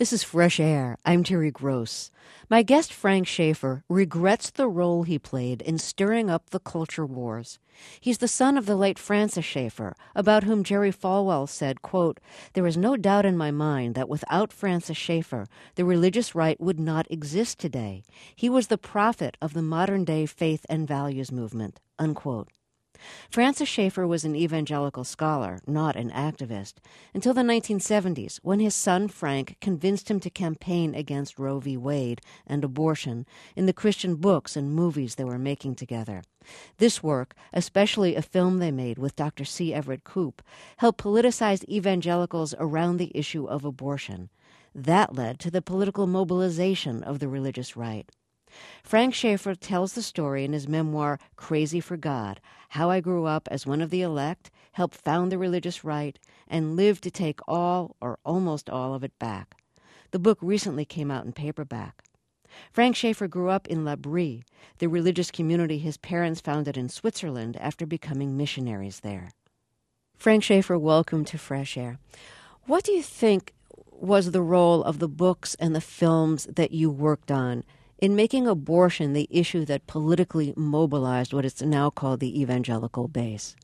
This is Fresh Air. I'm Terry Gross. My guest, Frank Schaeffer, regrets the role he played in stirring up the culture wars. He's the son of the late Francis Schaeffer, about whom Jerry Falwell said, quote, "There is no doubt in my mind that without Francis Schaeffer, the religious right would not exist today. He was the prophet of the modern-day faith and values movement," unquote. Francis Schaeffer was an evangelical scholar, not an activist, until the 1970s, when his son Frank convinced him to campaign against Roe v. Wade and abortion in the Christian books and movies they were making together. This work, especially a film they made with Dr. C. Everett Koop, helped politicize evangelicals around the issue of abortion. That led to the political mobilization of the religious right. Frank Schaeffer tells the story in his memoir, Crazy for God, how I grew up as one of the elect, helped found the religious right, and lived to take all or almost all of it back. The book recently came out in paperback. Frank Schaeffer grew up in La Brie, the religious community his parents founded in Switzerland after becoming missionaries there. Frank Schaeffer, welcome to Fresh Air. What do you think was the role of the books and the films that you worked on in making abortion the issue that politically mobilized what is now called the evangelical base?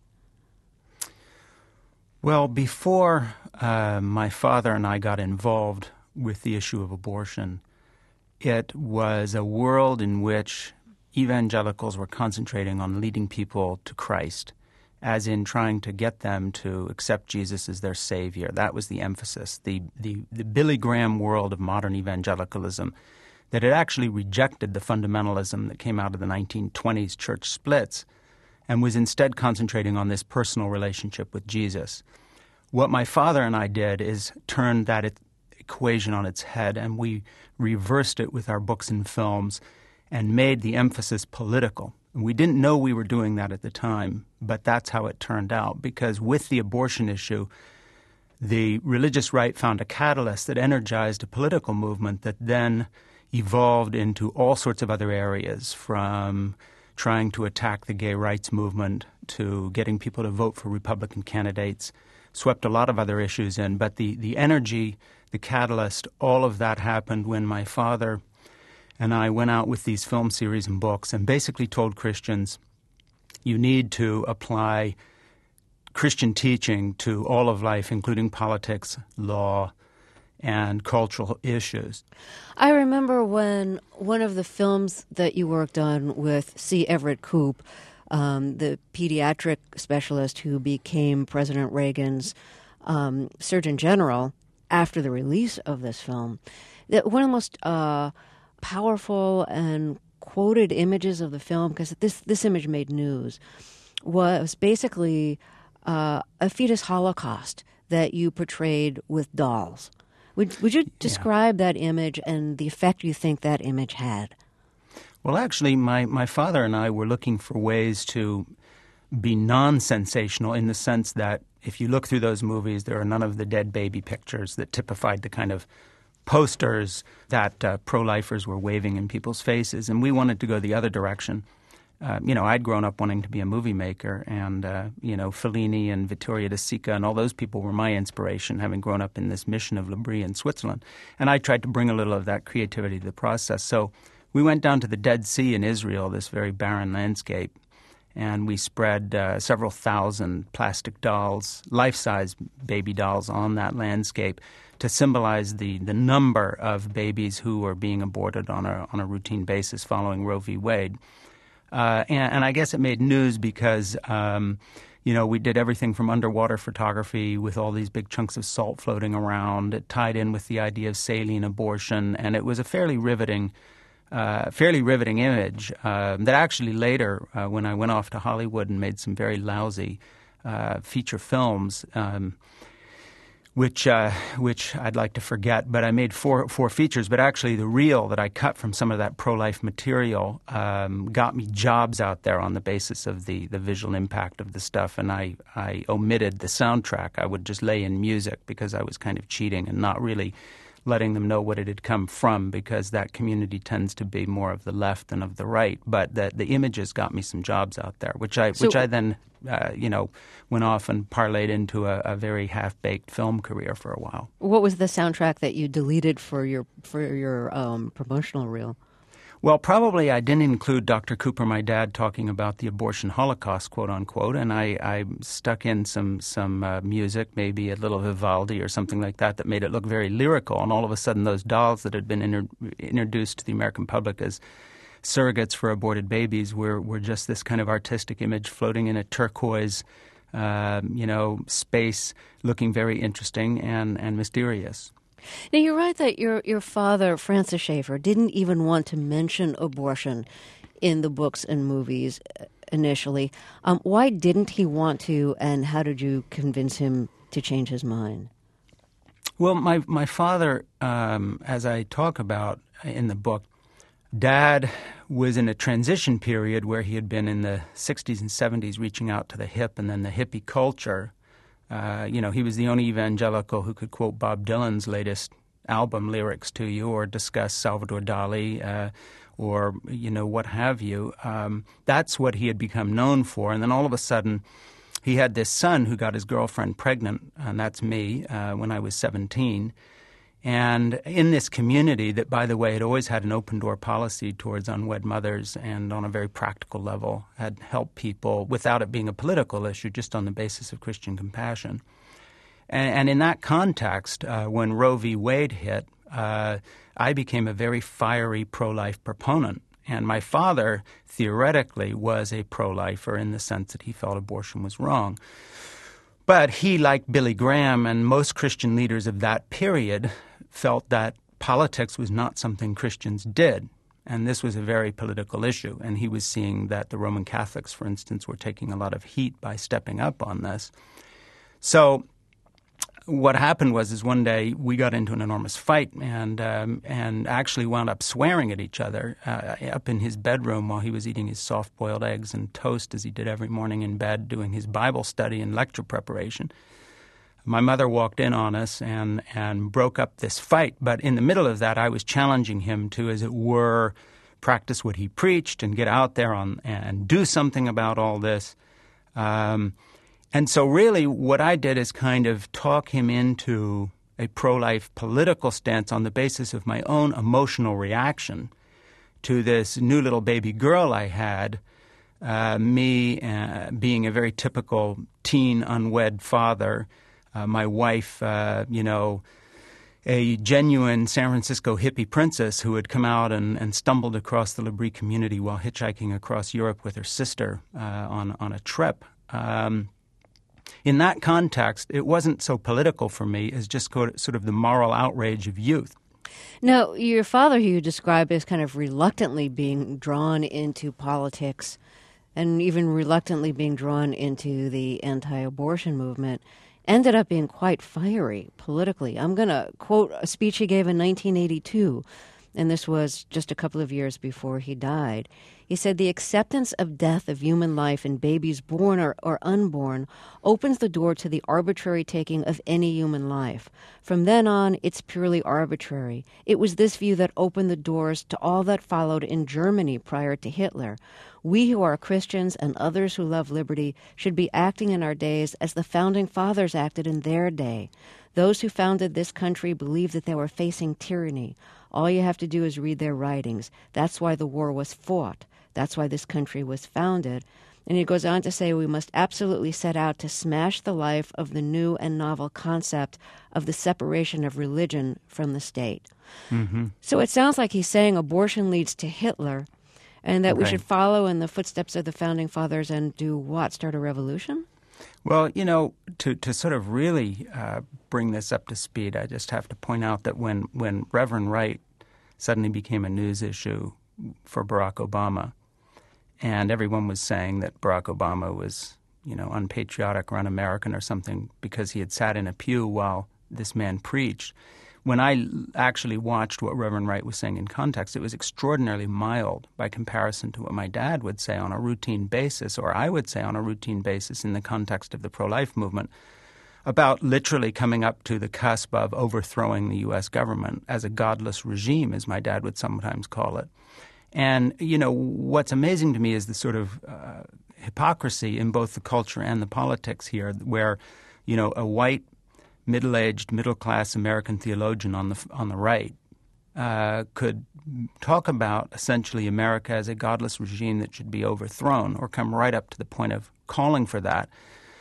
Well, before my father and I got involved with the issue of abortion, it was a world in which evangelicals were concentrating on leading people to Christ, as in trying to get them to accept Jesus as their Savior. That was the emphasis. The Billy Graham world of modern evangelicalism, that it actually rejected the fundamentalism that came out of the 1920s church splits and was instead concentrating on this personal relationship with Jesus. What my father and I did is turn that equation on its head, and we reversed it with our books and films and made the emphasis political. And we didn't know we were doing that at the time, but that's how it turned out, because with the abortion issue, the religious right found a catalyst that energized a political movement that then evolved into all sorts of other areas, from trying to attack the gay rights movement to getting people to vote for Republican candidates, swept a lot of other issues in. But the energy, the catalyst, all of that happened when my father and I went out with these film series and books and basically told Christians, you need to apply Christian teaching to all of life, including politics, law, and cultural issues. I remember when one of the films that you worked on with C. Everett Koop, the pediatric specialist who became President Reagan's Surgeon General after the release of this film, that one of the most powerful and quoted images of the film, because this image made news, was basically a fetus holocaust that you portrayed with dolls. Would you describe that image and the effect you think that image had? Well, actually, my father and I were looking for ways to be non-sensational, in the sense that if you look through those movies, there are none of the dead baby pictures that typified the kind of posters that pro-lifers were waving in people's faces. And we wanted to go the other direction. I'd grown up wanting to be a movie maker, and, Fellini and Vittorio De Sica and all those people were my inspiration, having grown up in this mission of La Brie in Switzerland. And I tried to bring a little of that creativity to the process. So we went down to the Dead Sea in Israel, this very barren landscape, and we spread several thousand plastic dolls, life-size baby dolls, on that landscape to symbolize the number of babies who are being aborted on a routine basis following Roe v. Wade. And I guess it made news because, we did everything from underwater photography with all these big chunks of salt floating around. It tied in with the idea of saline abortion, and it was a fairly riveting image that actually later, when I went off to Hollywood and made some very lousy feature films, which I'd like to forget, but I made four features. But actually the reel that I cut from some of that pro-life material got me jobs out there on the basis of the visual impact of the stuff, and I omitted the soundtrack. I would just lay in music because I was kind of cheating and not really letting them know what it had come from, because that community tends to be more of the left than of the right. But the images got me some jobs out there, which I then went off and parlayed into a very half-baked film career for a while. What was the soundtrack that you deleted for your promotional reel? Well, probably I didn't include Dr. Cooper, my dad, talking about the abortion holocaust, quote unquote, and I stuck in some music, maybe a little Vivaldi or something like that made it look very lyrical. And all of a sudden, those dolls that had been introduced to the American public as surrogates for aborted babies were just this kind of artistic image floating in a turquoise, space, looking very interesting and mysterious. Now, you write that your father, Francis Schaeffer, didn't even want to mention abortion in the books and movies initially. Why didn't he want to, and how did you convince him to change his mind? Well, my father, as I talk about in the book, Dad was in a transition period where he had been in the 60s and 70s reaching out to the hip and then the hippie culture. He was the only evangelical who could quote Bob Dylan's latest album lyrics to you or discuss Salvador Dali or what have you. That's what he had become known for. And then all of a sudden, he had this son who got his girlfriend pregnant, and that's me, when I was 17. And in this community that, by the way, had always had an open-door policy towards unwed mothers and on a very practical level had helped people without it being a political issue, just on the basis of Christian compassion. And in that context, when Roe v. Wade hit, I became a very fiery pro-life proponent. And my father, theoretically, was a pro-lifer in the sense that he felt abortion was wrong. But he, like Billy Graham and most Christian leaders of that period, felt that politics was not something Christians did. And this was a very political issue. And he was seeing that the Roman Catholics, for instance, were taking a lot of heat by stepping up on this. So what happened was one day we got into an enormous fight and actually wound up swearing at each other up in his bedroom while he was eating his soft-boiled eggs and toast, as he did every morning in bed, doing his Bible study and lecture preparation. My mother walked in on us and broke up this fight. But in the middle of that, I was challenging him to, as it were, practice what he preached and get out there and do something about all this. And so really what I did is kind of talk him into a pro-life political stance on the basis of my own emotional reaction to this new little baby girl I had, me being a very typical teen unwed father, my wife, a genuine San Francisco hippie princess who had come out and stumbled across the L'Abri community while hitchhiking across Europe with her sister on a trip. In that context, it wasn't so political for me as just sort of the moral outrage of youth. Now, your father, who you describe as kind of reluctantly being drawn into politics and even reluctantly being drawn into the anti-abortion movement, ended up being quite fiery politically. I'm going to quote a speech he gave in 1982, and this was just a couple of years before he died. He said, "The acceptance of death of human life in babies born or unborn opens the door to the arbitrary taking of any human life. From then on, it's purely arbitrary. It was this view that opened the doors to all that followed in Germany prior to Hitler. We who are Christians and others who love liberty should be acting in our days as the founding fathers acted in their day. Those who founded this country believed that they were facing tyranny. All you have to do is read their writings. That's why the war was fought. That's why this country was founded." And he goes on to say, "We must absolutely set out to smash the life of the new and novel concept of the separation of religion from the state." Mm-hmm. So it sounds like he's saying abortion leads to Hitler, and that we should follow in the footsteps of the founding fathers and do what? Start a revolution? Well, to sort of really bring this up to speed, I just have to point out that when Reverend Wright suddenly became a news issue for Barack Obama, and everyone was saying that Barack Obama was, unpatriotic or un-American or something because he had sat in a pew while this man preached. When I actually watched what Reverend Wright was saying in context, it was extraordinarily mild by comparison to what my dad would say on a routine basis, or I would say on a routine basis in the context of the pro-life movement. about literally coming up to the cusp of overthrowing the U.S. government as a godless regime, as my dad would sometimes call it. And, what's amazing to me is the sort of hypocrisy in both the culture and the politics here, where, a white, middle-aged, middle-class American theologian on the right could talk about essentially America as a godless regime that should be overthrown, or come right up to the point of calling for that.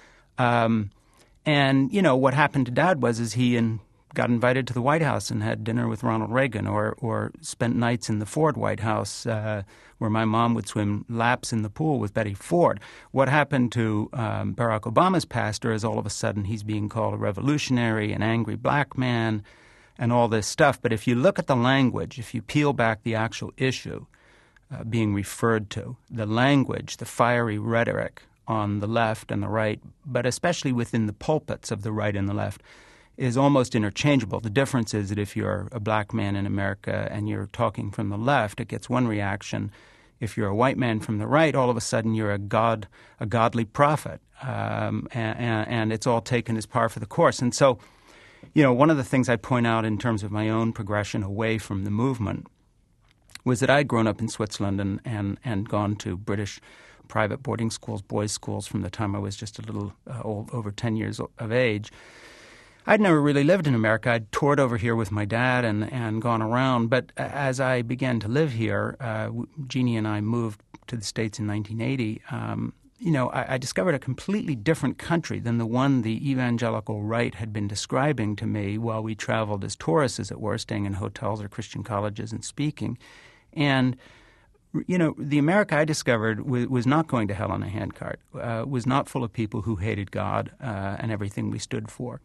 And, what happened to Dad was he got invited to the White House and had dinner with Ronald Reagan, or spent nights in the Ford White House where my mom would swim laps in the pool with Betty Ford. What happened to Barack Obama's pastor is all of a sudden he's being called a revolutionary, an angry black man, and all this stuff. But if you look at the language, if you peel back the actual issue being referred to, the language, the fiery rhetoric on the left and the right, but especially within the pulpits of the right and the left, is almost interchangeable. The difference is that if you're a black man in America and you're talking from the left, it gets one reaction. If you're a white man from the right, all of a sudden you're a godly prophet, and it's all taken as par for the course. And so, one of the things I point out in terms of my own progression away from the movement was that I'd grown up in Switzerland and gone to British private boarding schools, boys' schools, from the time I was just a little old, over 10 years of age. I'd never really lived in America. I'd toured over here with my dad and gone around. But as I began to live here, Jeannie and I moved to the States in 1980. I discovered a completely different country than the one the evangelical right had been describing to me while we traveled as tourists, as it were, staying in hotels or Christian colleges and speaking. And the America I discovered was not going to hell on a handcart, was not full of people who hated God and everything we stood for.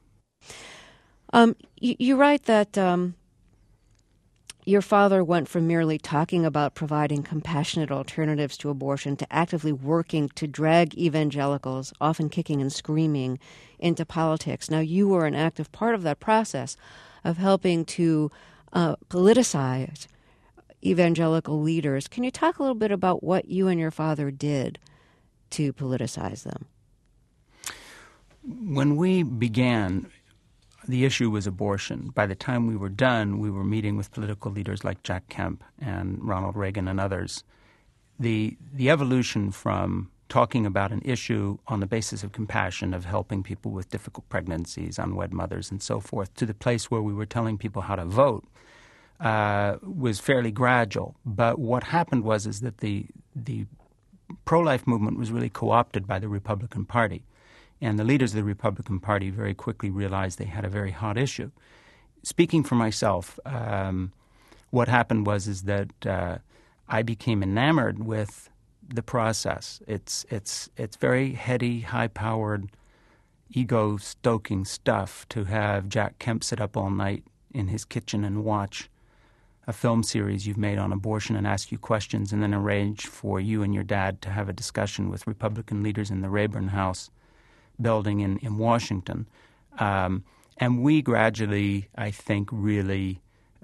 You write that your father went from merely talking about providing compassionate alternatives to abortion to actively working to drag evangelicals, often kicking and screaming, into politics. Now, you were an active part of that process of helping to politicize evangelical leaders. Can you talk a little bit about what you and your father did to politicize them? When we began, the issue was abortion. By the time we were done, we were meeting with political leaders like Jack Kemp and Ronald Reagan and others. The evolution from talking about an issue on the basis of compassion, of helping people with difficult pregnancies, unwed mothers, and so forth, to the place where we were telling people how to vote was fairly gradual. But what happened was that the pro-life movement was really co-opted by the Republican Party. And the leaders of the Republican Party very quickly realized they had a very hot issue. Speaking for myself, what happened was that I became enamored with the process. It's very heady, high-powered, ego-stoking stuff to have Jack Kemp sit up all night in his kitchen and watch a film series you've made on abortion and ask you questions, and then arrange for you and your dad to have a discussion with Republican leaders in the Rayburn House building in Washington. And we gradually, I think, really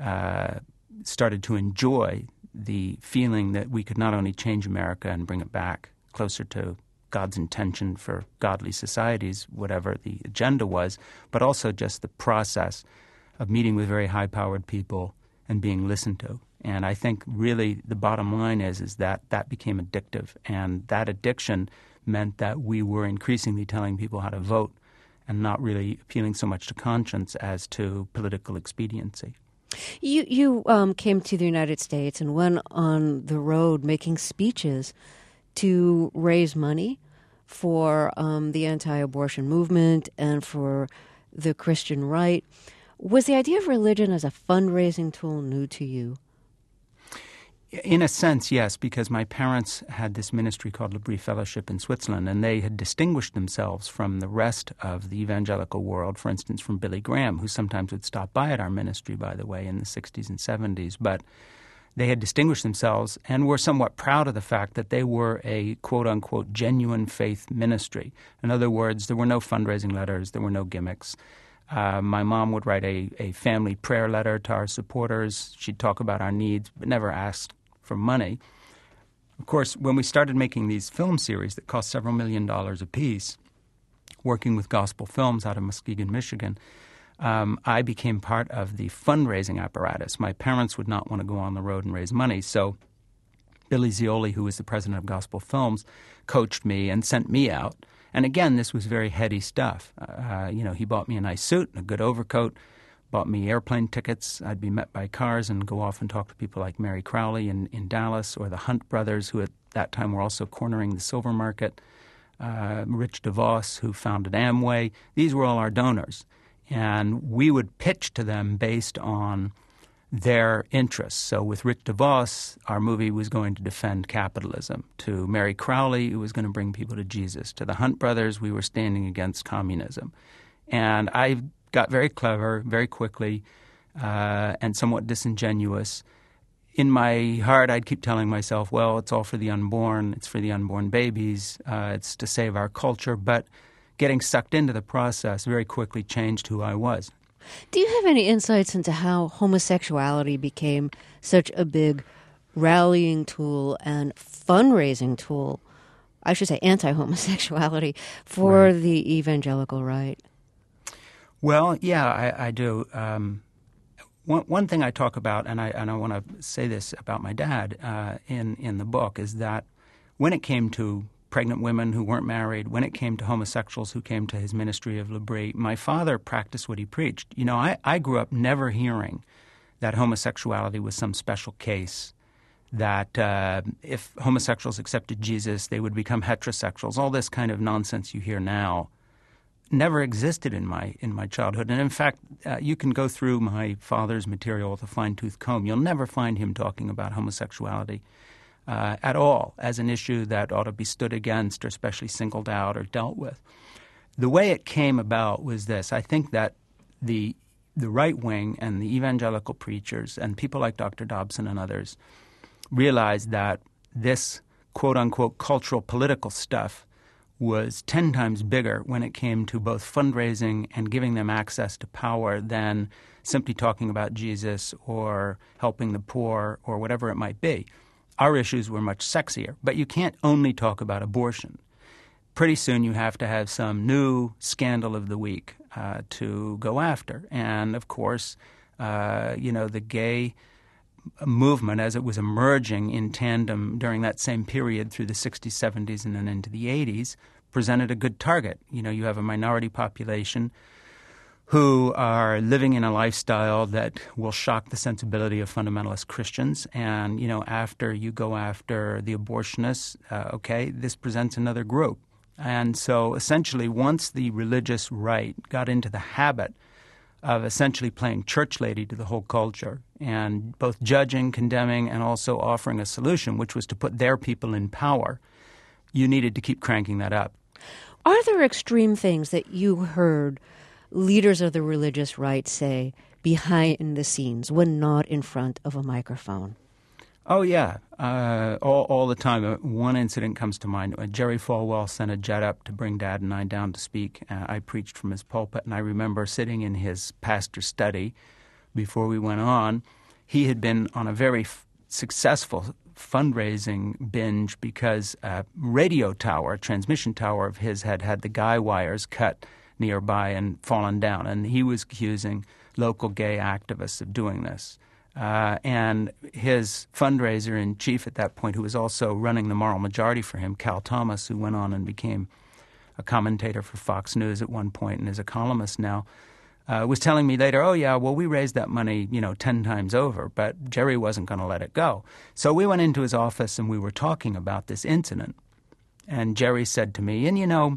started to enjoy the feeling that we could not only change America and bring it back closer to God's intention for godly societies, whatever the agenda was, but also just the process of meeting with very high-powered people and being listened to. And I think really the bottom line is that became addictive. And that addiction meant that we were increasingly telling people how to vote and not really appealing so much to conscience as to political expediency. You came to the United States and went on the road making speeches to raise money for the anti-abortion movement and for the Christian right. Was the idea of religion as a fundraising tool new to you? In a sense, yes, because my parents had this ministry called L'Abri Fellowship in Switzerland, and they had distinguished themselves from the rest of the evangelical world, for instance, from Billy Graham, who sometimes would stop by at our ministry, by the way, in the 60s and 70s. But they had distinguished themselves and were somewhat proud of the fact that they were a quote-unquote genuine faith ministry. In other words, there were no fundraising letters, there were no gimmicks. My mom would write a family prayer letter to our supporters. She'd talk about our needs, but never asked for money. Of course, when we started making these film series that cost several $1 million apiece, working with Gospel Films out of Muskegon, Michigan, I became part of the fundraising apparatus. My parents would not want to go on the road and raise money, so Billy Zioli, who was the president of Gospel Films, coached me and sent me out. And again, this was very heady stuff. He bought me a nice suit and a good overcoat, bought me airplane tickets. I'd be met by cars and go off and talk to people like Mary Crowley in Dallas, or the Hunt brothers, who at that time were also cornering the silver market, Rich DeVos, who founded Amway. These were all our donors. And we would pitch to them based on their interests. So with Rich DeVos, our movie was going to defend capitalism. To Mary Crowley, it was going to bring people to Jesus. To the Hunt brothers, we were standing against communism. And I got very clever very quickly and somewhat disingenuous. In my heart, I'd keep telling myself, well, it's all for the unborn. It's for the unborn babies. It's to save our culture. But getting sucked into the process very quickly changed who I was. Do you have any insights into how homosexuality became such a big rallying tool and fundraising tool, I should say anti-homosexuality, for the evangelical right? Well, yeah, I do. One thing I talk about, and I want to say this about my dad in the book, is that when it came to pregnant women who weren't married, when it came to homosexuals who came to his ministry of L'Abri, my father practiced what he preached. You know, I grew up never hearing that homosexuality was some special case, that if homosexuals accepted Jesus, they would become heterosexuals. All this kind of nonsense you hear now never existed in my childhood. And in fact, you can go through my father's material with a fine-tooth comb. You'll never find him talking about homosexuality at all as an issue that ought to be stood against or especially singled out or dealt with. The way it came about was this. I think that the right wing and the evangelical preachers and people like Dr. Dobson and others realized that this quote-unquote cultural political stuff was 10 times bigger when it came to both fundraising and giving them access to power than simply talking about Jesus or helping the poor or whatever it might be. Our issues were much sexier, but you can't only talk about abortion. Pretty soon you have to have some new scandal of the week to go after. And, of course, the gay movement, as it was emerging in tandem during that same period through the 60s, 70s, and then into the 80s, presented a good target. You know, you have a minority population who are living in a lifestyle that will shock the sensibility of fundamentalist Christians. And, after you go after the abortionists, this presents another group. And so essentially, once the religious right got into the habit of essentially playing church lady to the whole culture and both judging, condemning, and also offering a solution, which was to put their people in power, you needed to keep cranking that up. Are there extreme things that you heard leaders of the religious right say behind the scenes when not in front of a microphone? Oh, yeah, all the time. One incident comes to mind. Jerry Falwell sent a jet up to bring Dad and I down to speak. I preached from his pulpit, and I remember sitting in his pastor's study before we went on. He had been on a very successful fundraising binge because a radio tower, a transmission tower of his, had the guy wires cut nearby and fallen down, and he was accusing local gay activists of doing this. And his fundraiser in chief at that point, who was also running the Moral Majority for him, Cal Thomas, who went on and became a commentator for Fox News at one point and is a columnist now, was telling me later, we raised that money, 10 times over, but Jerry wasn't going to let it go. So we went into his office and we were talking about this incident. And Jerry said to me,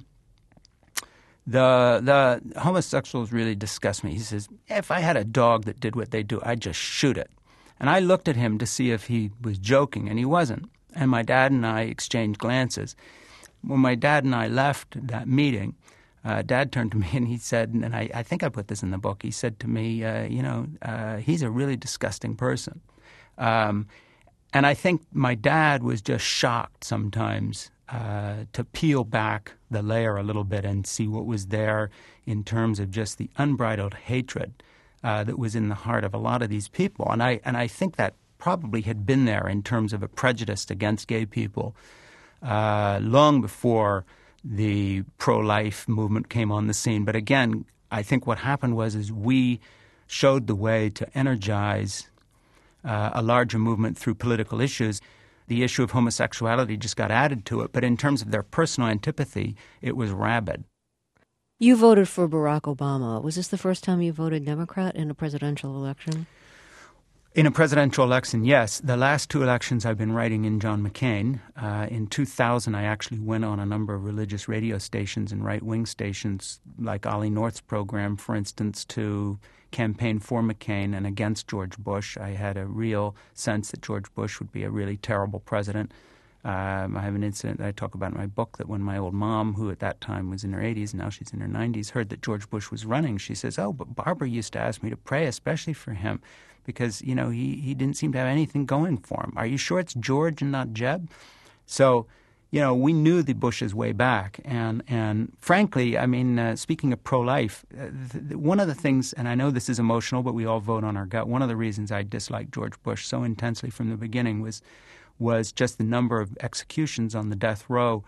the homosexuals really disgust me. He says, if I had a dog that did what they do, I'd just shoot it. And I looked at him to see if he was joking, and he wasn't. And my dad and I exchanged glances. When my dad and I left that meeting, Dad turned to me and he said, and I think I put this in the book, he said to me, he's a really disgusting person. And I think my dad was just shocked sometimes to peel back the layer a little bit and see what was there in terms of just the unbridled hatred that was in the heart of a lot of these people. And I think that probably had been there in terms of a prejudice against gay people long before the pro-life movement came on the scene. But again, I think what happened is we showed the way to energize a larger movement through political issues. The issue of homosexuality just got added to it, but in terms of their personal antipathy, it was rabid. You voted for Barack Obama. Was this the first time you voted Democrat in a presidential election? In a presidential election, yes. The last two elections I've been writing in John McCain. In 2000, I actually went on a number of religious radio stations and right-wing stations, like Ollie North's program, for instance, to campaign for McCain and against George Bush. I had a real sense that George Bush would be a really terrible president. I have an incident that I talk about in my book that when my old mom, who at that time was in her 80s, now she's in her 90s, heard that George Bush was running, she says, "Oh, but Barbara used to ask me to pray especially for him because, he didn't seem to have anything going for him. Are you sure it's George and not Jeb?" So, we knew the Bushes way back. And frankly, speaking of pro-life, one of the things, and I know this is emotional, but we all vote on our gut, one of the reasons I disliked George Bush so intensely from the beginning was just the number of executions on the death row,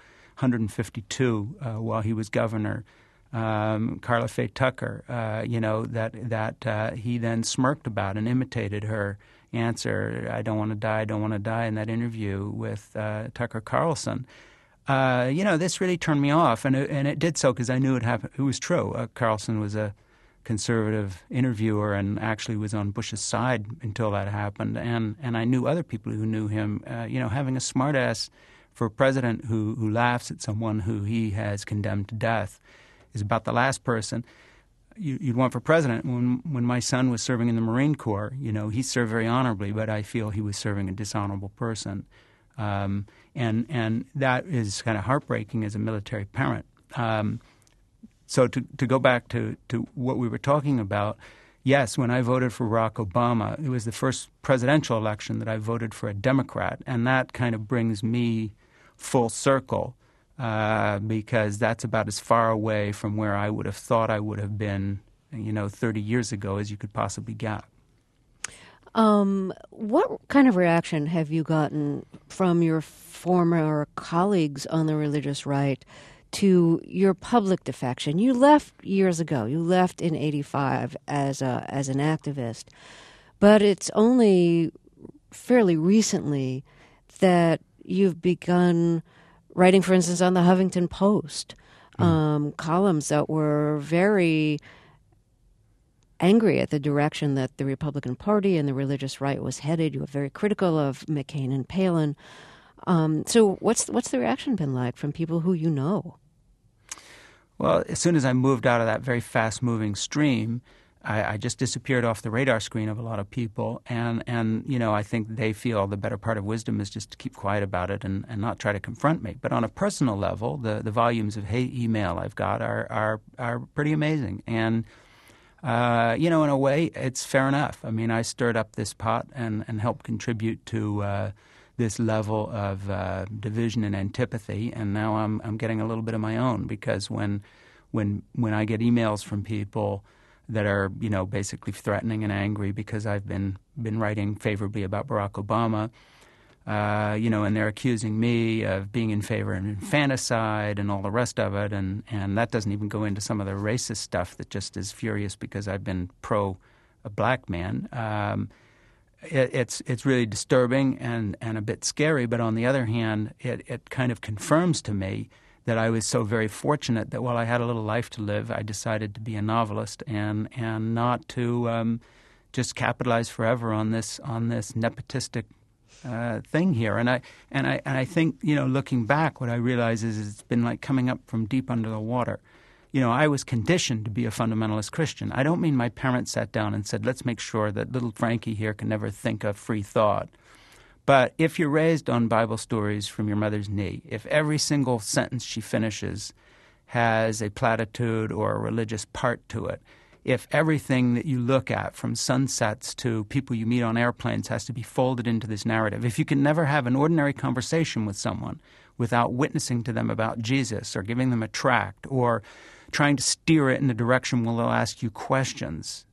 152 while he was governor. Carla Faye Tucker, that he then smirked about and imitated her answer, "I don't want to die, I don't want to die," in that interview with Tucker Carlson. This really turned me off, and it did so because I knew it was true. Carlson was a conservative interviewer and actually was on Bush's side until that happened. And I knew other people who knew him. Having a smartass for a president who laughs at someone who he has condemned to death is about the last person you'd want for president. When my son was serving in the Marine Corps, he served very honorably, but I feel he was serving a dishonorable person. And that is kind of heartbreaking as a military parent. So to go back to what we were talking about, yes, when I voted for Barack Obama, it was the first presidential election that I voted for a Democrat, and that kind of brings me full circle because that's about as far away from where I would have thought I would have been, 30 years ago as you could possibly get. What kind of reaction have you gotten from your former colleagues on the religious right to your public defection? You left years ago. You left in '85 as an activist, but it's only fairly recently that you've begun writing, for instance, on the Huffington Post, columns that were very angry at the direction that the Republican Party and the religious right was headed. You were very critical of McCain and Palin. So what's the reaction been like from people who you know? Well, as soon as I moved out of that very fast-moving stream, I just disappeared off the radar screen of a lot of people. And I think they feel the better part of wisdom is just to keep quiet about it and not try to confront me. But on a personal level, the volumes of hate email I've got are pretty amazing. And, in a way, it's fair enough. I stirred up this pot and helped contribute to this level of division and antipathy, and now I'm getting a little bit of my own because when I get emails from people that are basically threatening and angry because I've been writing favorably about Barack Obama, and they're accusing me of being in favor of infanticide and all the rest of it, and that doesn't even go into some of the racist stuff that just is furious because I've been pro a black man. It's really disturbing and a bit scary, but on the other hand, it kind of confirms to me that I was so very fortunate that while I had a little life to live, I decided to be a novelist and not to just capitalize forever on this nepotistic thing here. And I think looking back, what I realize is it's been like coming up from deep under the water. I was conditioned to be a fundamentalist Christian. I don't mean my parents sat down and said, let's make sure that little Frankie here can never think of free thought. But if you're raised on Bible stories from your mother's knee, if every single sentence she finishes has a platitude or a religious part to it, if everything that you look at from sunsets to people you meet on airplanes has to be folded into this narrative, if you can never have an ordinary conversation with someone without witnessing to them about Jesus or giving them a tract or trying to steer it in the direction where they'll ask you questions,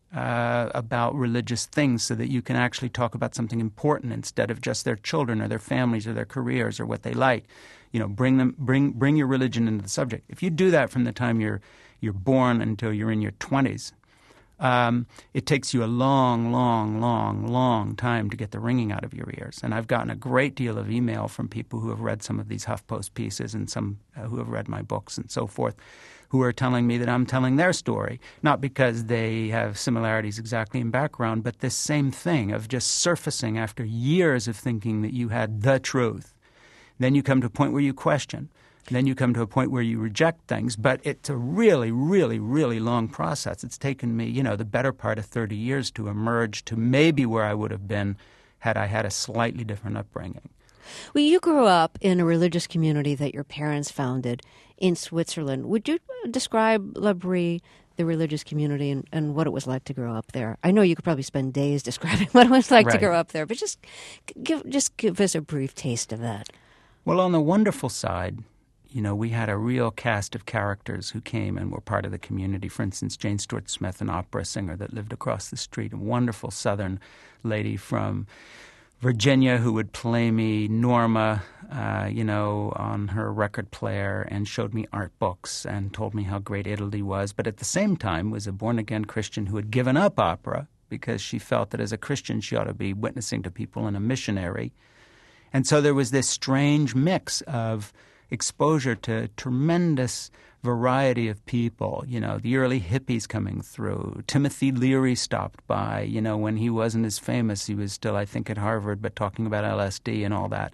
about religious things so that you can actually talk about something important instead of just their children or their families or their careers or what they like. Bring your religion into the subject. If you do that from the time you're born until you're in your 20s, it takes you a long, long, long, long time to get the ringing out of your ears. And I've gotten a great deal of email from people who have read some of these HuffPost pieces and some who have read my books and so forth, who are telling me that I'm telling their story, not because they have similarities exactly in background, but this same thing of just surfacing after years of thinking that you had the truth. Then you come to a point where you question. Then you come to a point where you reject things. But it's a really, really, really long process. It's taken me, the better part of 30 years to emerge to maybe where I would have been had I had a slightly different upbringing. Well, you grew up in a religious community that your parents founded in Switzerland. Would you describe L'Abri, the religious community, and what it was like to grow up there? I know you could probably spend days describing what it was like to grow up there, but just give us a brief taste of that. Well, on the wonderful side, we had a real cast of characters who came and were part of the community. For instance, Jane Stuart Smith, an opera singer that lived across the street, a wonderful Southern lady from Virginia who would play me Norma, on her record player and showed me art books and told me how great Italy was. But at the same time was a born-again Christian who had given up opera because she felt that as a Christian she ought to be witnessing to people and a missionary. And so there was this strange mix of exposure to tremendous variety of people, the early hippies coming through. Timothy Leary stopped by, when he wasn't as famous. He was still, I think, at Harvard, but talking about LSD and all that.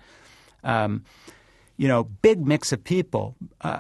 Big mix of people.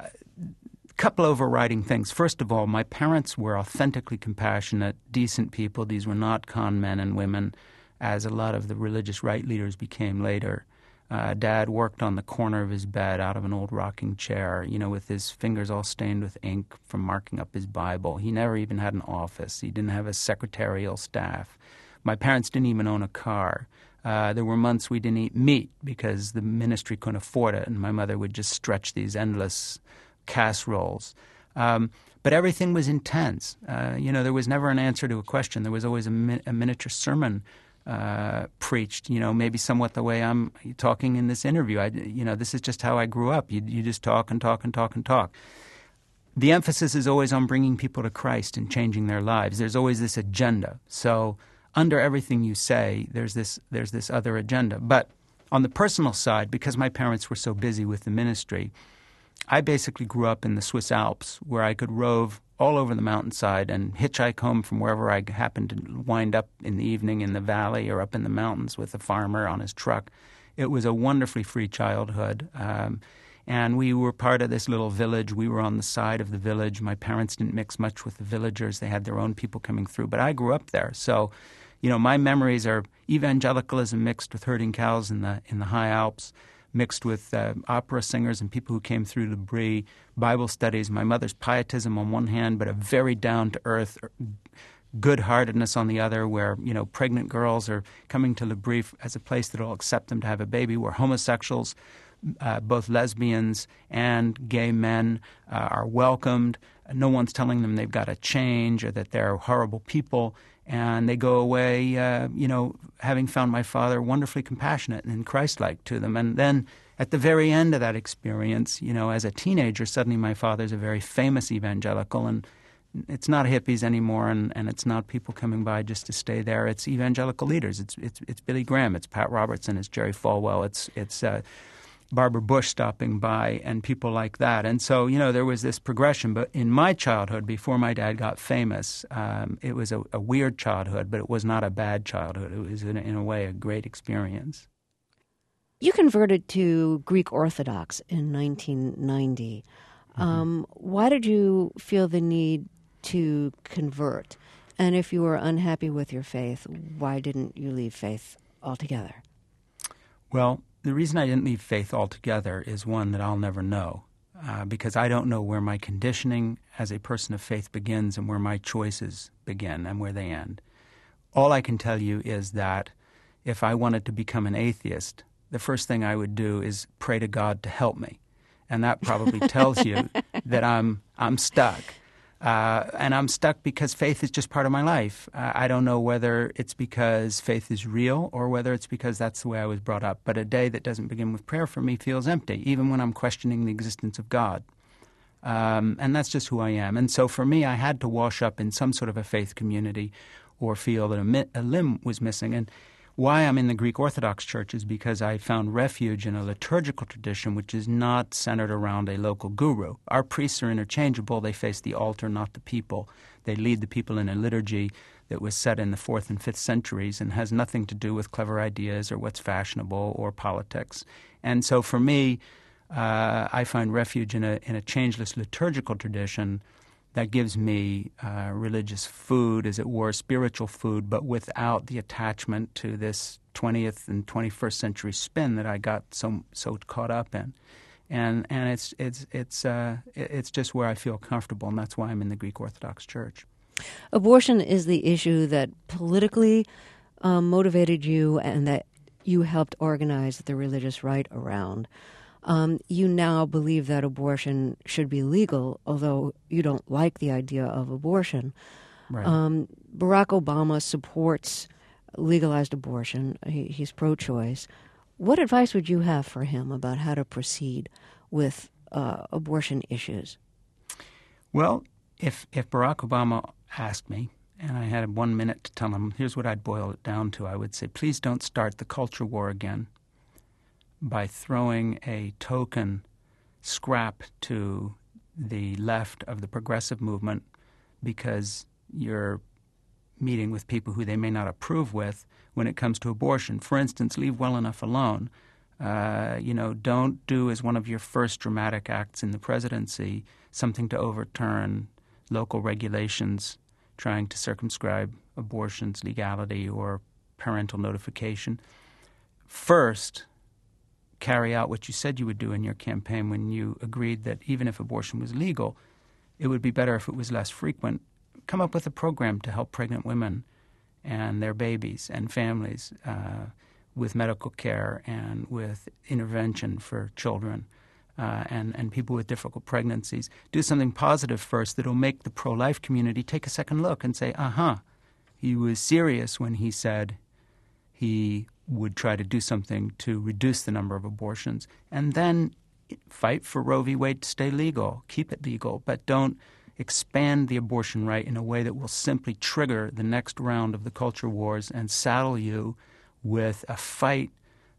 Couple overriding things. First of all, my parents were authentically compassionate, decent people. These were not con men and women, as a lot of the religious right leaders became later. Dad worked on the corner of his bed out of an old rocking chair, with his fingers all stained with ink from marking up his Bible. He never even had an office. He didn't have a secretarial staff. My parents didn't even own a car. There were months we didn't eat meat because the ministry couldn't afford it, and my mother would just stretch these endless casseroles. But everything was intense. There was never an answer to a question. There was always a miniature sermon preached, maybe somewhat the way I'm talking in this interview. This is just how I grew up. You just talk and talk and talk and talk. The emphasis is always on bringing people to Christ and changing their lives. There's always this agenda. So under everything you say, there's this other agenda. But on the personal side, because my parents were so busy with the ministry, I basically grew up in the Swiss Alps where I could rove all over the mountainside and hitchhike home from wherever I happened to wind up in the evening in the valley or up in the mountains with a farmer on his truck. It was a wonderfully free childhood. And we were part of this little village. We were on the side of the village. My parents didn't mix much with the villagers. They had their own people coming through. But I grew up there. So, my memories are evangelicalism mixed with herding cows in the high Alps, mixed with opera singers and people who came through L'Abri, Bible studies, my mother's pietism on one hand, but a very down-to-earth good-heartedness on the other, where, pregnant girls are coming to L'Abri as a place that will accept them to have a baby, where homosexuals, both lesbians and gay men, are welcomed. No one's telling them they've got to change or that they're horrible people. And they go away, having found my father wonderfully compassionate and Christ-like to them. And then at the very end of that experience, as a teenager, suddenly my father's a very famous evangelical, and it's not hippies anymore, and it's not people coming by just to stay there. It's evangelical leaders. It's Billy Graham. It's Pat Robertson. It's Jerry Falwell. It's Barbara Bush stopping by and people like that. And so, there was this progression. But in my childhood, before my dad got famous, it was a weird childhood, but it was not a bad childhood. It was, in a way, a great experience. You converted to Greek Orthodox in 1990. Why did you feel the need to convert? And if you were unhappy with your faith, why didn't you leave faith altogether? Well, the reason I didn't leave faith altogether is one that I'll never know, because I don't know where my conditioning as a person of faith begins and where my choices begin and where they end. All I can tell you is that if I wanted to become an atheist, the first thing I would do is pray to God to help me. And that probably tells you that I'm stuck. And I'm stuck because faith is just part of my life. I don't know whether it's because faith is real or whether it's because that's the way I was brought up. But a day that doesn't begin with prayer for me feels empty, even when I'm questioning the existence of God. And that's just who I am. And so for me, I had to wash up in some sort of a faith community or feel that a limb was missing. And why I'm in the Greek Orthodox Church is because I found refuge in a liturgical tradition which is not centered around a local guru. Our priests are interchangeable. They face the altar, not the people. They lead the people in a liturgy that was set in the 4th and 5th centuries and has nothing to do with clever ideas or what's fashionable or politics. And so for me, I find refuge in a changeless liturgical tradition that gives me religious food, as it were, spiritual food, but without the attachment to this 20th and 21st century spin that I got so caught up in. And it's just where I feel comfortable, and that's why I'm in the Greek Orthodox Church. Abortion is the issue that politically motivated you and that you helped organize the religious right around. You now believe that abortion should be legal, although you don't like the idea of abortion. Right. Barack Obama supports legalized abortion. He's pro-choice. What advice would you have for him about how to proceed with abortion issues? Well, if Barack Obama asked me, and I had 1 minute to tell him, here's what I'd boil it down to. I would say, please don't start the culture war again by throwing a token scrap to the left of the progressive movement because you're meeting with people who they may not approve with when it comes to abortion. For instance, leave well enough alone. Don't do as one of your first dramatic acts in the presidency something to overturn local regulations trying to circumscribe abortion's legality or parental notification. First, carry out what you said you would do in your campaign when you agreed that even if abortion was legal, it would be better if it was less frequent. Come up with a program to help pregnant women and their babies and families with medical care and with intervention for children and people with difficult pregnancies. Do something positive first that will make the pro-life community take a second look and say, he was serious when he said he would try to do something to reduce the number of abortions. And then fight for Roe v. Wade to stay legal. Keep it legal, but don't expand the abortion right in a way that will simply trigger the next round of the culture wars and saddle you with a fight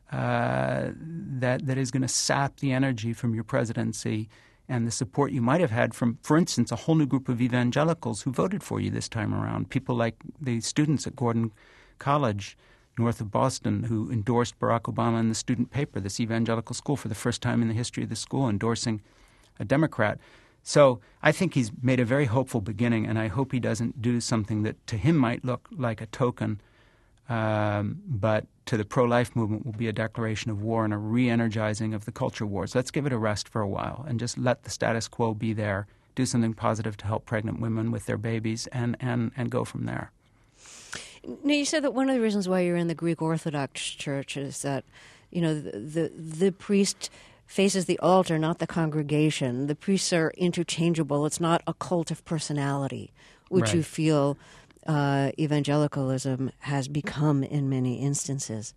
that is going to sap the energy from your presidency and the support you might have had from, for instance, a whole new group of evangelicals who voted for you this time around, people like the students at Gordon College north of Boston who endorsed Barack Obama in the student paper, this evangelical school, for the first time in the history of the school, endorsing a Democrat. So I think he's made a very hopeful beginning, and I hope he doesn't do something that to him might look like a token, but to the pro-life movement will be a declaration of war and a re-energizing of the culture wars. Let's give it a rest for a while and just let the status quo be there, do something positive to help pregnant women with their babies, and go from there. Now, you said that one of the reasons why you're in the Greek Orthodox Church is that, the priest faces the altar, not the congregation. The priests are interchangeable. It's not a cult of personality, which Right. you feel evangelicalism has become in many instances.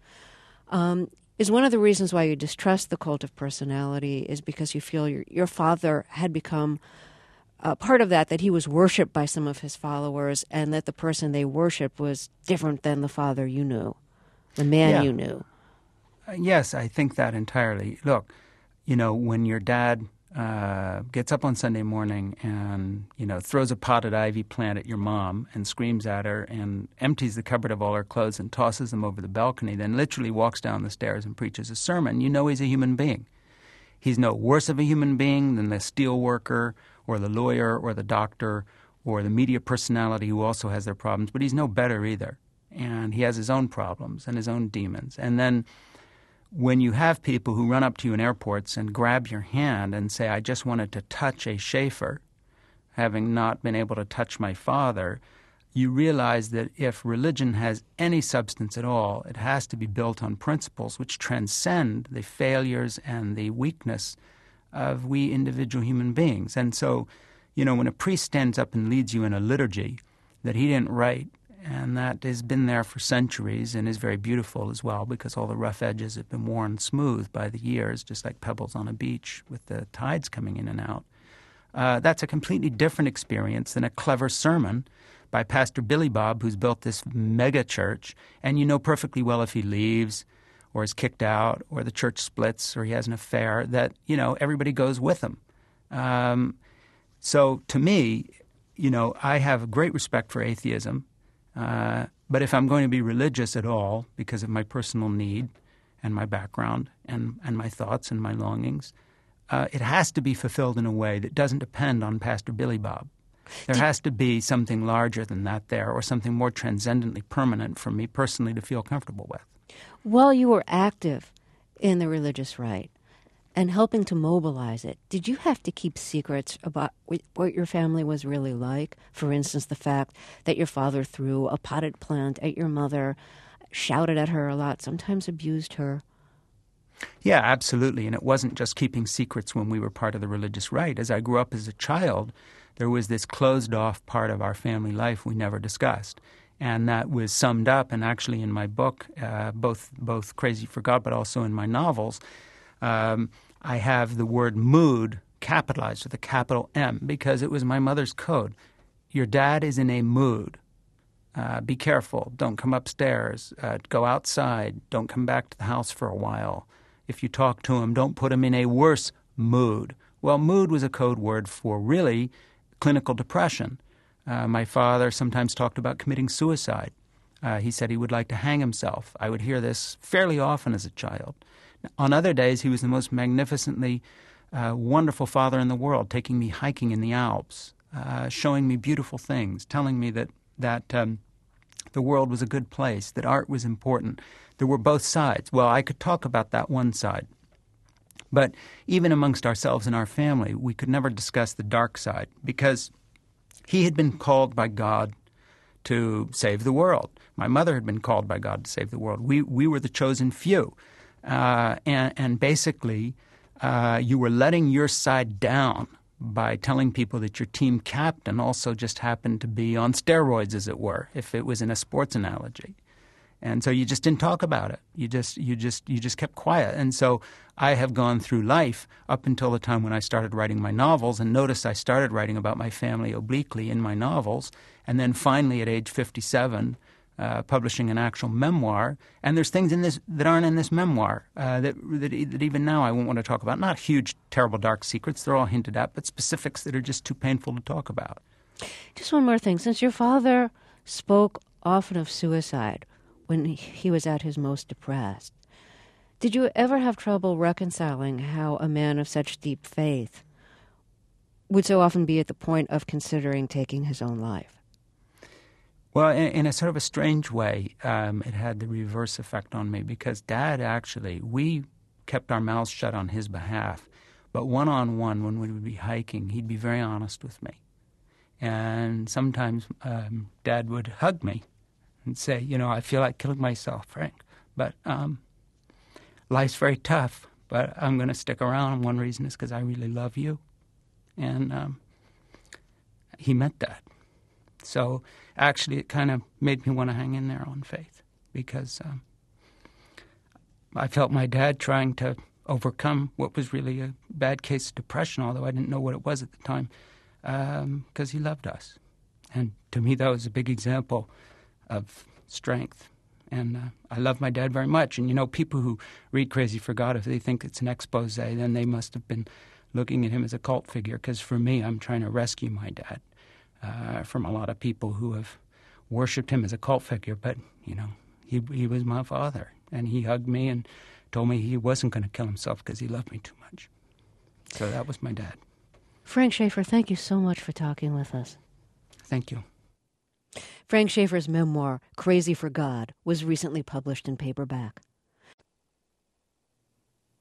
Is one of the reasons why you distrust the cult of personality is because you feel your father had become part of that he was worshipped by some of his followers, and that the person they worshipped was different than the father you knew, the man you knew. Yes, I think that entirely. Look, when your dad gets up on Sunday morning and, throws a potted ivy plant at your mom and screams at her and empties the cupboard of all her clothes and tosses them over the balcony, then literally walks down the stairs and preaches a sermon, he's a human being. He's no worse of a human being than the steel worker or the lawyer or the doctor or the media personality who also has their problems, but he's no better either. And he has his own problems and his own demons. And then when you have people who run up to you in airports and grab your hand and say, I just wanted to touch a Schaefer, having not been able to touch my father, you realize that if religion has any substance at all, it has to be built on principles which transcend the failures and the weakness of we individual human beings. And so, when a priest stands up and leads you in a liturgy that he didn't write, and that has been there for centuries and is very beautiful as well because all the rough edges have been worn smooth by the years, just like pebbles on a beach with the tides coming in and out. That's a completely different experience than a clever sermon by Pastor Billy Bob, who's built this mega church, and you know perfectly well if he leaves or is kicked out or the church splits or he has an affair that, everybody goes with him. So to me, I have great respect for atheism. But if I'm going to be religious at all because of my personal need and my background and my thoughts and my longings, it has to be fulfilled in a way that doesn't depend on Pastor Billy Bob. There has to be something larger than that there, or something more transcendently permanent for me personally to feel comfortable with. While you were active in the religious right and helping to mobilize it, did you have to keep secrets about what your family was really like? For instance, the fact that your father threw a potted plant at your mother, shouted at her a lot, sometimes abused her. Yeah, absolutely. And it wasn't just keeping secrets when we were part of the religious right. As I grew up as a child, there was this closed-off part of our family life we never discussed. And that was summed up, and actually in my book, both Crazy for God, but also in my novels, I have the word mood capitalized with a capital M because it was my mother's code. Your dad is in a mood. Be careful. Don't come upstairs. Go outside. Don't come back to the house for a while. If you talk to him, don't put him in a worse mood. Well, mood was a code word for really clinical depression. My father sometimes talked about committing suicide. He said he would like to hang himself. I would hear this fairly often as a child. On other days, he was the most magnificently wonderful father in the world, taking me hiking in the Alps, showing me beautiful things, telling me that the world was a good place, that art was important. There were both sides. Well, I could talk about that one side. But even amongst ourselves and our family, we could never discuss the dark side because he had been called by God to save the world. My mother had been called by God to save the world. We were the chosen few. And basically, you were letting your side down by telling people that your team captain also just happened to be on steroids, as it were, if it was in a sports analogy. And so you just didn't talk about it. You just kept quiet. And so I have gone through life up until the time when I started writing my novels, and notice I started writing about my family obliquely in my novels, and then finally at age 57, publishing an actual memoir. And there's things in this that aren't in this memoir that even now I won't want to talk about. Not huge, terrible, dark secrets. They're all hinted at, but specifics that are just too painful to talk about. Just one more thing. Since your father spoke often of suicide when he was at his most depressed, did you ever have trouble reconciling how a man of such deep faith would so often be at the point of considering taking his own life? Well, in a sort of a strange way, it had the reverse effect on me because Dad actually, we kept our mouths shut on his behalf. But one-on-one, when we would be hiking, he'd be very honest with me. And sometimes Dad would hug me and say, I feel like killing myself, Frank. But life's very tough, but I'm going to stick around. And one reason is because I really love you. And he meant that. So actually it kind of made me want to hang in there on faith because I felt my dad trying to overcome what was really a bad case of depression, although I didn't know what it was at the time, because he loved us. And to me, that was a big example of strength. And I love my dad very much. And, people who read Crazy for God, if they think it's an expose, then they must have been looking at him as a cult figure, because for me, I'm trying to rescue my dad from a lot of people who have worshipped him as a cult figure. But, he was my father, and he hugged me and told me he wasn't going to kill himself because he loved me too much. So that was my dad. Frank Schaeffer, thank you so much for talking with us. Thank you. Frank Schaeffer's memoir, Crazy for God, was recently published in paperback.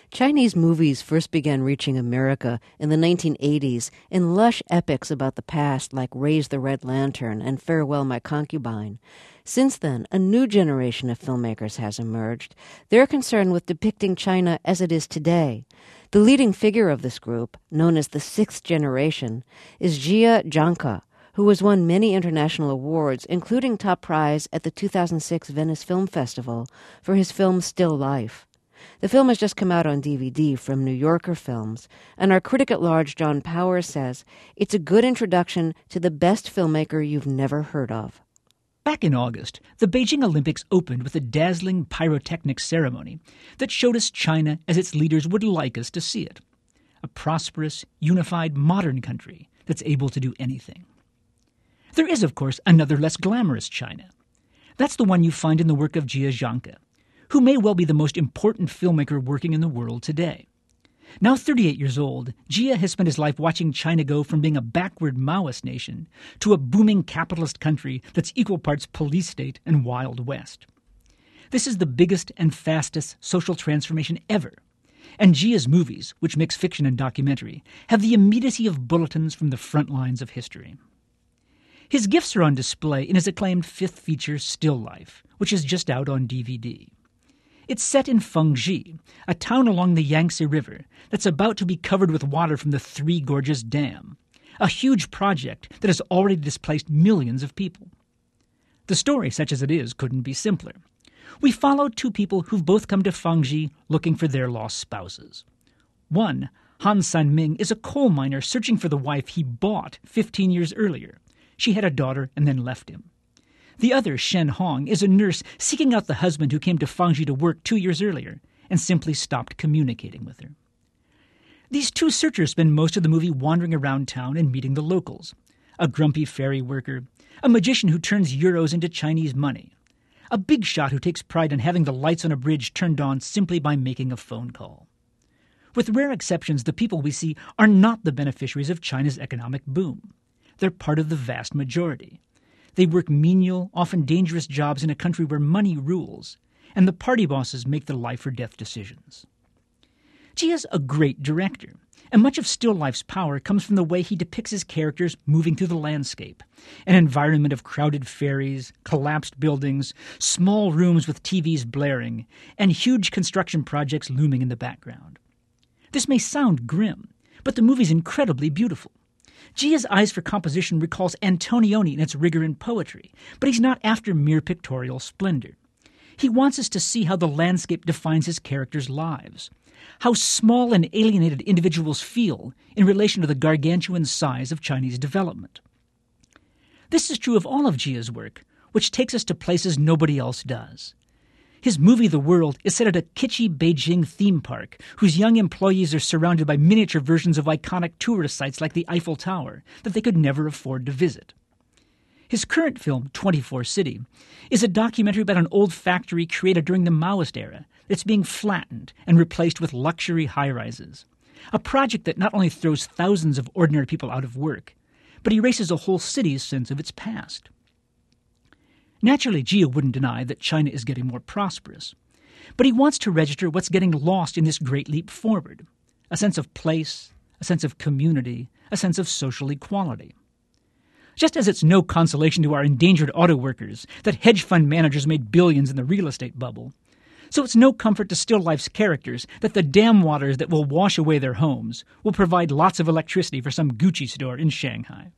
Chinese movies first began reaching America in the 1980s in lush epics about the past like Raise the Red Lantern and Farewell My Concubine. Since then, a new generation of filmmakers has emerged. They're concerned with depicting China as it is today. The leading figure of this group, known as the Sixth Generation, is Jia Zhangke, who has won many international awards, including top prize at the 2006 Venice Film Festival for his film Still Life. The film has just come out on DVD from New Yorker Films, and our critic at large, John Powers, says it's a good introduction to the best filmmaker you've never heard of. Back in August, the Beijing Olympics opened with a dazzling pyrotechnic ceremony that showed us China as its leaders would like us to see it. A prosperous, unified, modern country that's able to do anything. There is, of course, another less glamorous China. That's the one you find in the work of Jia Zhangke, who may well be the most important filmmaker working in the world today. Now 38 years old, Jia has spent his life watching China go from being a backward Maoist nation to a booming capitalist country that's equal parts police state and Wild West. This is the biggest and fastest social transformation ever. And Jia's movies, which mix fiction and documentary, have the immediacy of bulletins from the front lines of history. His gifts are on display in his acclaimed fifth feature, Still Life, which is just out on DVD. It's set in Fengji, a town along the Yangtze River that's about to be covered with water from the Three Gorges Dam, a huge project that has already displaced millions of people. The story, such as it is, couldn't be simpler. We follow two people who've both come to Fengji looking for their lost spouses. One, Han Sanming, is a coal miner searching for the wife he bought 15 years earlier. She had a daughter and then left him. The other, Shen Hong, is a nurse seeking out the husband who came to Fengji to work 2 years earlier and simply stopped communicating with her. These two searchers spend most of the movie wandering around town and meeting the locals. A grumpy ferry worker, a magician who turns euros into Chinese money, a big shot who takes pride in having the lights on a bridge turned on simply by making a phone call. With rare exceptions, the people we see are not the beneficiaries of China's economic boom. They're part of the vast majority. They work menial, often dangerous jobs in a country where money rules, and the party bosses make the life or death decisions. Jia's a great director, and much of Still Life's power comes from the way he depicts his characters moving through the landscape, an environment of crowded ferries, collapsed buildings, small rooms with TVs blaring, and huge construction projects looming in the background. This may sound grim, but the movie's incredibly beautiful. Jia's eyes for composition recalls Antonioni in its rigor and poetry, but he's not after mere pictorial splendor. He wants us to see how the landscape defines his characters' lives, how small and alienated individuals feel in relation to the gargantuan size of Chinese development. This is true of all of Jia's work, which takes us to places nobody else does. His movie The World is set at a kitschy Beijing theme park, whose young employees are surrounded by miniature versions of iconic tourist sites like the Eiffel Tower that they could never afford to visit. His current film, 24 City, is a documentary about an old factory created during the Maoist era that's being flattened and replaced with luxury high-rises. A project that not only throws thousands of ordinary people out of work, but erases a whole city's sense of its past. Naturally, Jia wouldn't deny that China is getting more prosperous, but he wants to register what's getting lost in this great leap forward, a sense of place, a sense of community, a sense of social equality. Just as it's no consolation to our endangered auto workers that hedge fund managers made billions in the real estate bubble, so it's no comfort to Still Life's characters that the dam waters that will wash away their homes will provide lots of electricity for some Gucci store in Shanghai.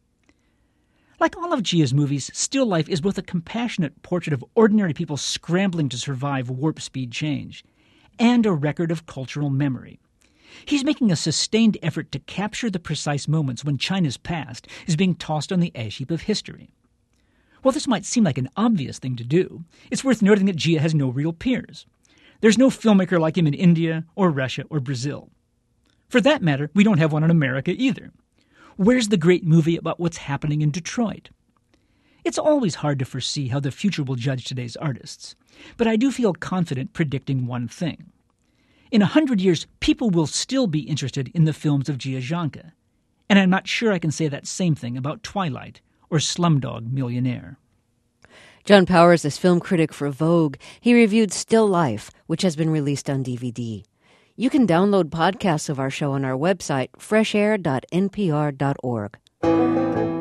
Like all of Jia's movies, Still Life is both a compassionate portrait of ordinary people scrambling to survive warp-speed change and a record of cultural memory. He's making a sustained effort to capture the precise moments when China's past is being tossed on the ash heap of history. While this might seem like an obvious thing to do, it's worth noting that Jia has no real peers. There's no filmmaker like him in India or Russia or Brazil. For that matter, we don't have one in America either. Where's the great movie about what's happening in Detroit? It's always hard to foresee how the future will judge today's artists, but I do feel confident predicting one thing. In 100 years, people will still be interested in the films of Jia Zhangke, and I'm not sure I can say that same thing about Twilight or Slumdog Millionaire. John Powers is film critic for Vogue. He reviewed Still Life, which has been released on DVD. You can download podcasts of our show on our website, freshair.npr.org.